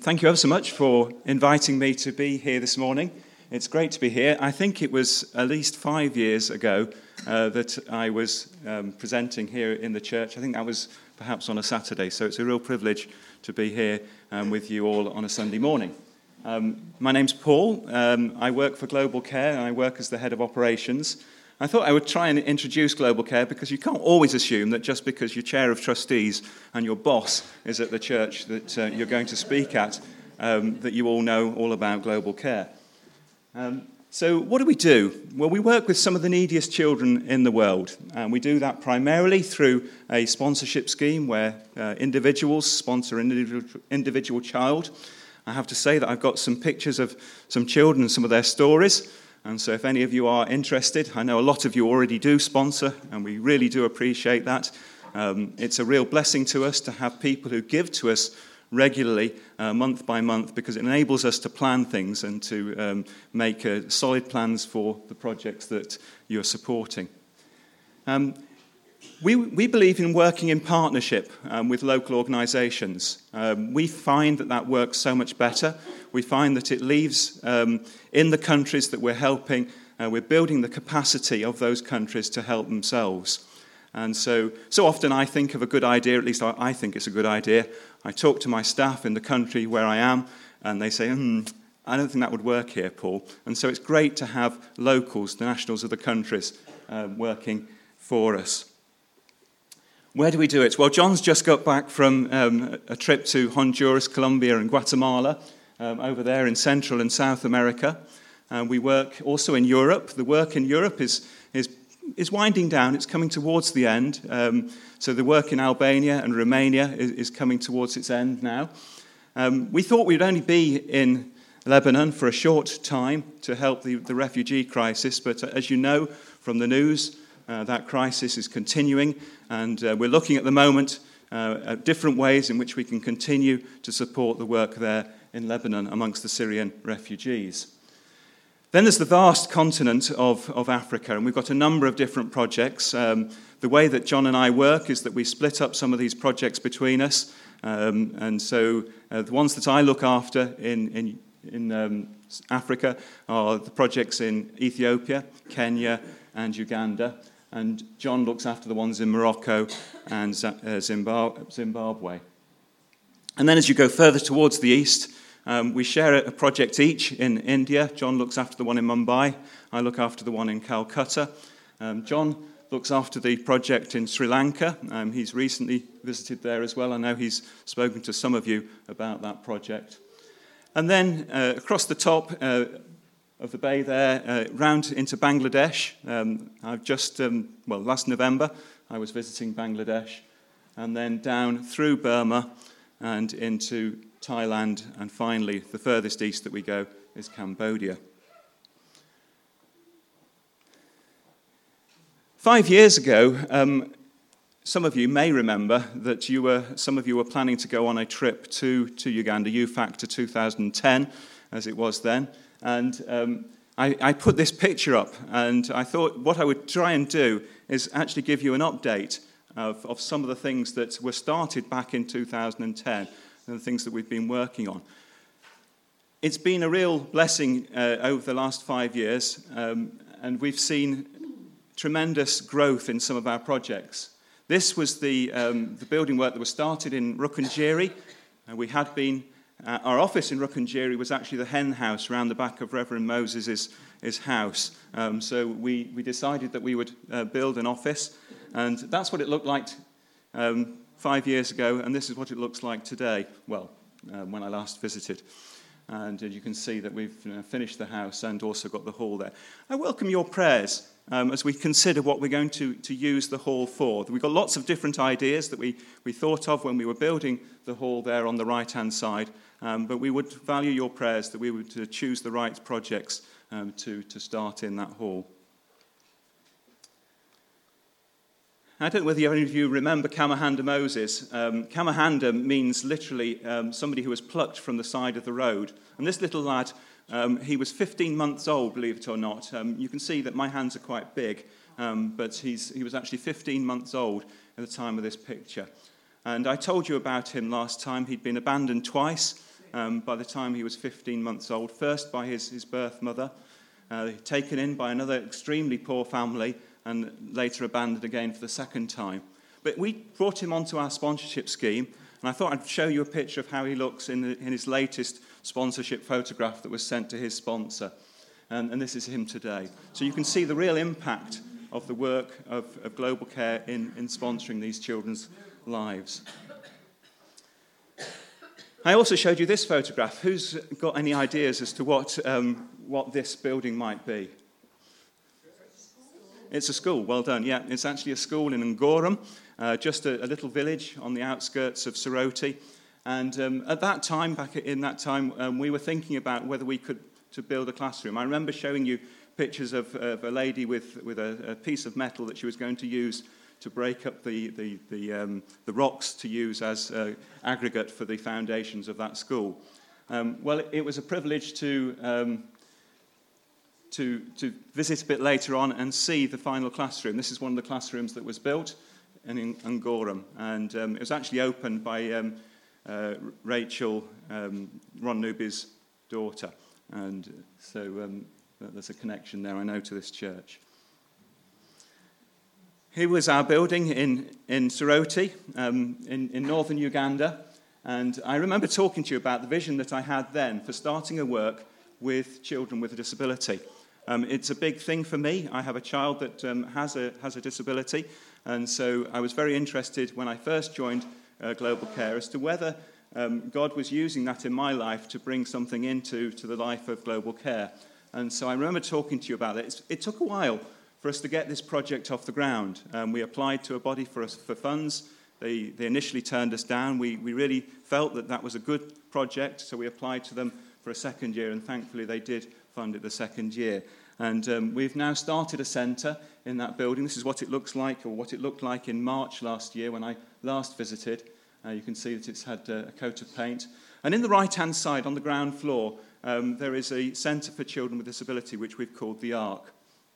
Thank you ever so much for inviting me to be here this morning. It's great to be here. I think it was at least 5 years ago that I was presenting here in the church. I think that was perhaps on a Saturday, so it's a real privilege to be here with you all on a Sunday morning. My name's Paul. I work for Global Care, and I work as the head of operations. I thought I would try and introduce Global Care because you can't always assume that just because you're chair of trustees and your boss is at the church that you're going to speak at, that you all know all about Global Care. So what do? Well, we work with some of the neediest children in the world, and we do that primarily through a sponsorship scheme where individuals sponsor an individual child. I have to say that I've got some pictures of some children and some of their stories. And so if any of you are interested, I know a lot of you already do sponsor, and we really do appreciate that. It's a real blessing to us to have people who give to us regularly, month by month, because it enables us to plan things and to make solid plans for the projects that you're supporting. We believe in working in partnership with local organisations. We find that works so much better. We find that it leaves in the countries that we're helping, we're building the capacity of those countries to help themselves. And so often I think of a good idea, at least I think it's a good idea. I talk to my staff in the country where I am, and they say, I don't think that would work here, Paul. And so it's great to have locals, the nationals of the countries, working for us. Where do we do it? Well, John's just got back from a trip to Honduras, Colombia, and Guatemala, over there in Central and South America. We work also in Europe. The work in Europe is winding down. It's coming towards the end. So the work in Albania and Romania is coming towards its end now. We thought we'd only be in Lebanon for a short time to help the refugee crisis, but as you know from the news, that crisis is continuing, and we're looking at the moment at different ways in which we can continue to support the work there in Lebanon amongst the Syrian refugees. Then there's the vast continent of Africa, and we've got a number of different projects. The way that John and I work is that we split up some of these projects between us, and so the ones that I look after in Africa are the projects in Ethiopia, Kenya, and Uganda. And John looks after the ones in Morocco and Zimbabwe. And then as you go further towards the east, we share a project each in India. John looks after the one in Mumbai. I look after the one in Calcutta. John looks after the project in Sri Lanka. He's recently visited there as well. I know he's spoken to some of you about that project. And then across the top of the bay there, round into Bangladesh. I've just, last November, I was visiting Bangladesh, and then down through Burma and into Thailand, and finally, the furthest east that we go is Cambodia. 5 years ago, some of you may remember that some of you were planning to go on a trip to Uganda, UFACTOR 2010, as it was then. And I put this picture up, and I thought what I would try and do is actually give you an update of some of the things that were started back in 2010 and the things that we've been working on. It's been a real blessing over the last 5 years, and we've seen tremendous growth in some of our projects. This was the building work that was started in Rukungiri, and we had been. Our office in Rukungiri was actually the hen house around the back of Reverend Moses' house. So we decided that we would build an office, and that's what it looked like 5 years ago, and this is what it looks like today, when I last visited. And you can see that we've finished the house and also got the hall there. I welcome your prayers as we consider what we're going to use the hall for. We've got lots of different ideas that we thought of when we were building the hall there on the right-hand side, but we would value your prayers that we would choose the right projects to start in that hall. I don't know whether any of you remember Kamahanda Moses. Kamahanda means literally somebody who was plucked from the side of the road. And this little lad, he was 15 months old, believe it or not. You can see that my hands are quite big, but he was actually 15 months old at the time of this picture. And I told you about him last time. He'd been abandoned twice. by the time he was 15 months old, first by his birth mother, taken in by another extremely poor family, and later abandoned again for the second time. But we brought him onto our sponsorship scheme, and I thought I'd show you a picture of how he looks in his latest sponsorship photograph that was sent to his sponsor. And this is him today. So you can see the real impact of the work of Global Care in sponsoring these children's lives. I also showed you this photograph. Who's got any ideas as to what this building might be? It's a school. Well done. Yeah, it's actually a school in Ngorem, just a little village on the outskirts of Soroti. And at that time, we were thinking about whether we could to build a classroom. I remember showing you pictures of a lady with a piece of metal that she was going to use to break up the rocks to use as aggregate for the foundations of that school. Well, it was a privilege to visit a bit later on and see the final classroom. This is one of the classrooms that was built in Ngorem, and it was actually opened by Rachel, Ron Newby's daughter, and so there's a connection there, I know, to this church. Here was our building in Soroti, in northern Uganda, and I remember talking to you about the vision that I had then for starting a work with children with a disability. It's a big thing for me. I have a child that has a disability, and so I was very interested when I first joined Global Care as to whether God was using that in my life to bring something into the life of Global Care. And so I remember talking to you about it. It took a while for us to get this project off the ground. We applied to a body for funds. They initially turned us down. We really felt that was a good project, so we applied to them for a second year, and thankfully they did fund it the second year. And we've now started a centre in that building. This is what it looks like, or what it looked like in March last year when I last visited. You can see that it's had a coat of paint. And in the right-hand side, on the ground floor, there is a centre for children with disability, which we've called the ARC.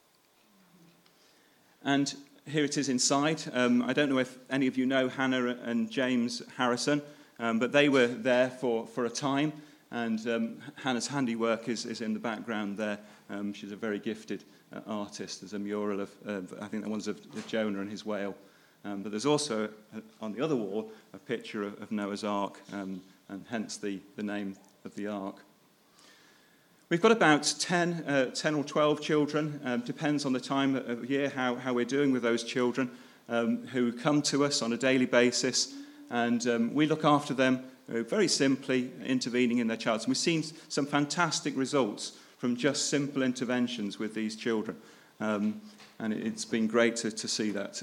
And here it is inside. I don't know if any of you know Hannah and James Harrison, but they were there for a time. And Hannah's handiwork is in the background there. She's a very gifted artist. There's a mural of, I think that one's of Jonah and his whale. But there's also, on the other wall, a picture of Noah's Ark, and hence the name of the Ark. We've got about 10 or 12 children, depends on the time of year, how we're doing with those children, who come to us on a daily basis, and we look after them very simply, intervening in their child's. And we've seen some fantastic results from just simple interventions with these children, and it's been great to see that.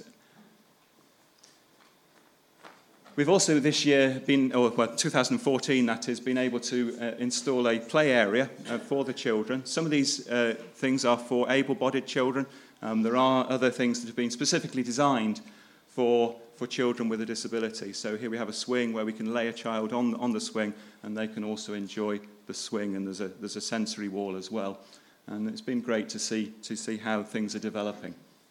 We've also this year 2014 that is, been able to install a play area for the children. Some of these things are for able-bodied children. There are other things that have been specifically designed for children with a disability. So here we have a swing where we can lay a child on the swing, and they can also enjoy the swing, and there's a sensory wall as well. And it's been great to see how things are developing.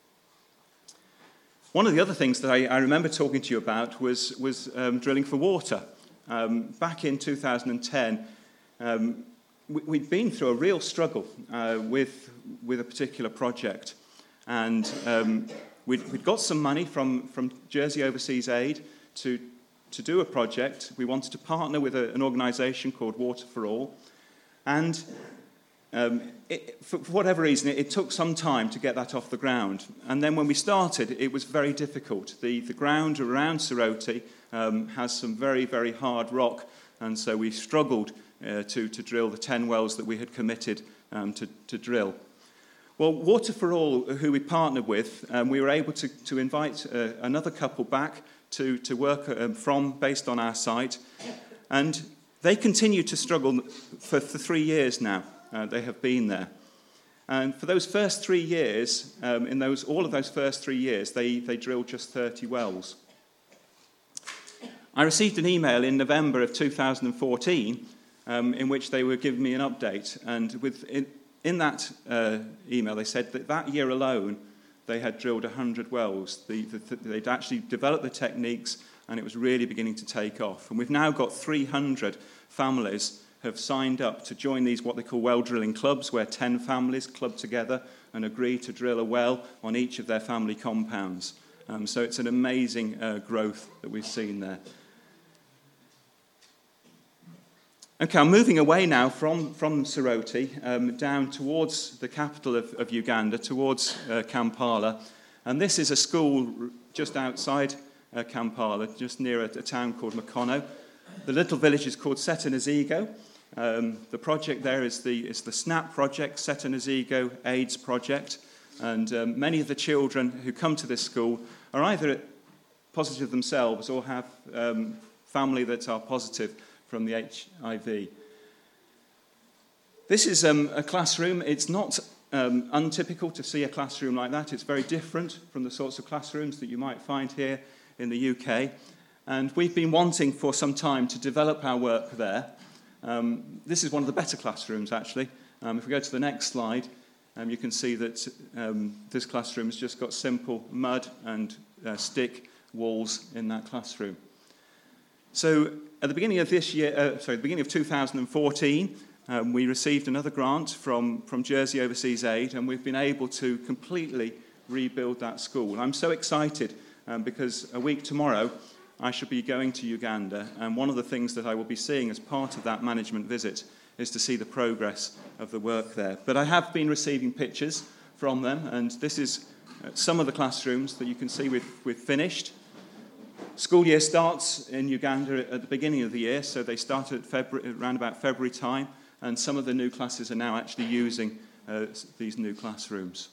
One of the other things that I remember talking to you about was drilling for water. Back in 2010, we'd been through a real struggle with a particular project, and we'd got some money from Jersey Overseas Aid to do a project. We wanted to partner with an organisation called Water for All, and for whatever reason, it took some time to get that off the ground. And then when we started, it was very difficult. The ground around Soroti has some very, very hard rock, and so we struggled to drill the 10 wells that we had committed to drill. Well, Water for All, who we partnered with, we were able to invite another couple back to work based on our site, and they continue to struggle for 3 years now. They have been there. And for those first 3 years, all of those first 3 years, they drilled just 30 wells. I received an email in November of 2014 in which they were giving me an update. And in that email, they said that year alone, they had drilled 100 wells. They'd actually developed the techniques, and it was really beginning to take off. And we've now got 300 families have signed up to join these what they call well drilling clubs, where 10 families club together and agree to drill a well on each of their family compounds. So it's an amazing growth that we've seen there. Okay, I'm moving away now from Soroti down towards the capital of Uganda, towards Kampala. And this is a school just outside Kampala, just near a town called Mukono. The little village is called Setanazigo. The project there is the SNAP project, Setanazigo AIDS project. And many of the children who come to this school are either positive themselves or have family that are positive from the HIV. This is a classroom. It's not untypical to see a classroom like that. It's very different from the sorts of classrooms that you might find here in the UK. And we've been wanting for some time to develop our work there. This is one of the better classrooms, actually. If we go to the next slide, you can see that this classroom has just got simple mud and stick walls in that classroom. So at the beginning of this year, the beginning of 2014, we received another grant from Jersey Overseas Aid, and we've been able to completely rebuild that school. I'm so excited because a week tomorrow, I shall be going to Uganda, and one of the things that I will be seeing as part of that management visit is to see the progress of the work there. But I have been receiving pictures from them, and this is some of the classrooms that you can see we've finished. School year starts in Uganda at the beginning of the year, so they start at around about February time, and some of the new classes are now actually using these new classrooms.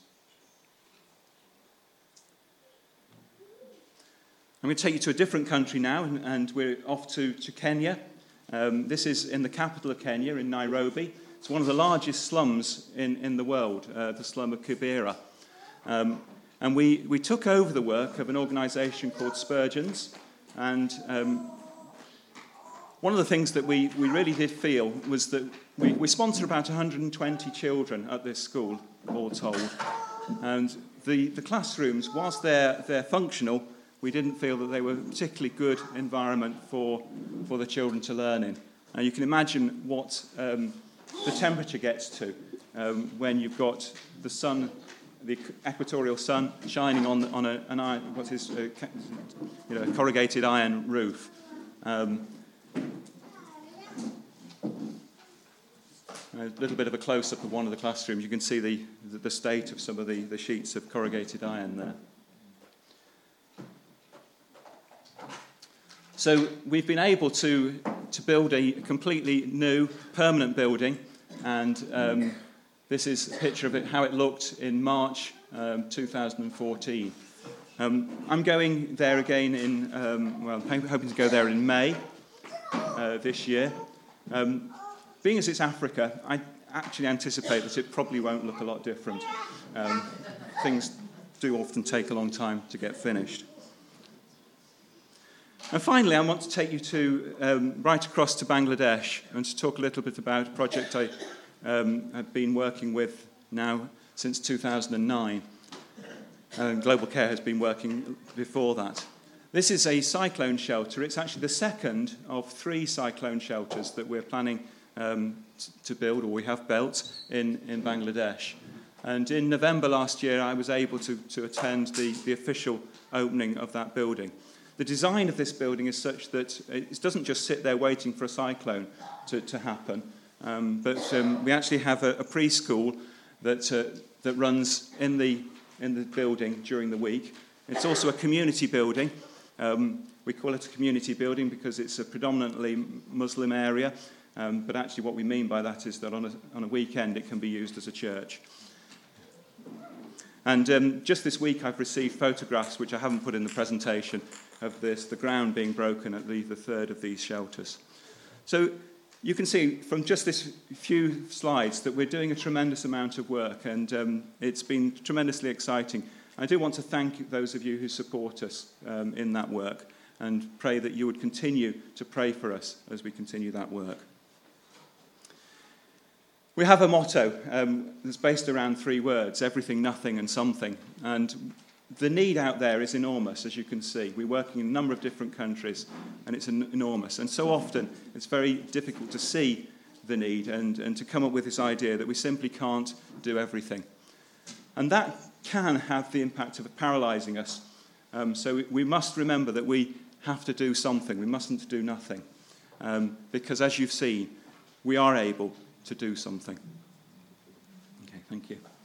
I'm going to take you to a different country now, and we're off to Kenya. This is in the capital of Kenya, in Nairobi. It's one of the largest slums in the world, the slum of Kibera. And we took over the work of an organisation called Spurgeons, and one of the things that we really did feel was that we sponsor about 120 children at this school, all told. And the classrooms, whilst they're functional, we didn't feel that they were a particularly good environment for the children to learn in. And you can imagine what the temperature gets to when you've got the sun, the equatorial sun, shining on an iron, what is a corrugated iron roof. A little bit of a close-up of one of the classrooms. You can see the state of some of the sheets of corrugated iron there. So we've been able to build a completely new permanent building, and this is a picture of how it looked in March 2014. I'm going there again I'm hoping to go there in May this year. Being as it's Africa, I actually anticipate that it probably won't look a lot different. Things do often take a long time to get finished. And finally, I want to take you to right across to Bangladesh and to talk a little bit about a project I have been working with now since 2009. Global Care has been working before that. This is a cyclone shelter. It's actually the second of 3 cyclone shelters that we're planning to build, or we have built, in Bangladesh. And in November last year, I was able to attend the official opening of that building. The design of this building is such that it doesn't just sit there waiting for a cyclone to happen, but we actually have a preschool that runs in the building during the week. It's also a community building. We call it a community building because it's a predominantly Muslim area, but actually what we mean by that is that on a weekend it can be used as a church. And just this week I've received photographs, which I haven't put in the presentation, of the ground being broken at the third of these shelters. So you can see from just this few slides that we're doing a tremendous amount of work, and it's been tremendously exciting. I do want to thank those of you who support us in that work, and pray that you would continue to pray for us as we continue that work. We have a motto that's based around 3 words: everything, nothing, and something. And the need out there is enormous, as you can see. We're working in a number of different countries, and it's enormous. And so often, it's very difficult to see the need and to come up with this idea that we simply can't do everything. And that can have the impact of paralysing us. So we must remember that we have to do something. We mustn't do nothing. Because as you've seen, we are able to do something. Okay, thank you.